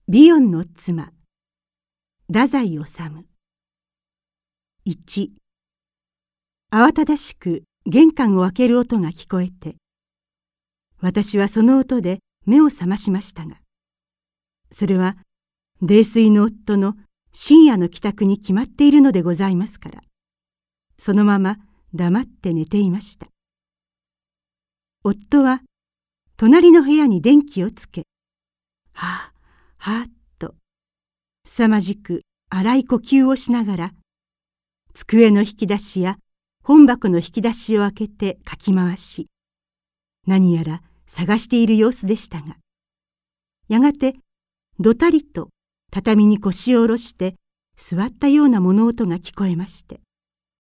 ビヨンの妻、太宰治。1、慌ただしく玄関を開ける音が聞こえて、私はその音で目を覚ましましたが、それは泥酔の夫の深夜の帰宅に決まっているのでございますから、そのまま黙って寝ていました。夫は隣の部屋に電気をつけ、はぁはぁっと凄まじく荒い呼吸をしながら、机の引き出しや本箱の引き出しを開けてかき回し、何やら探している様子でしたが、やがてどたりと畳に腰を下ろして座ったような物音が聞こえまして、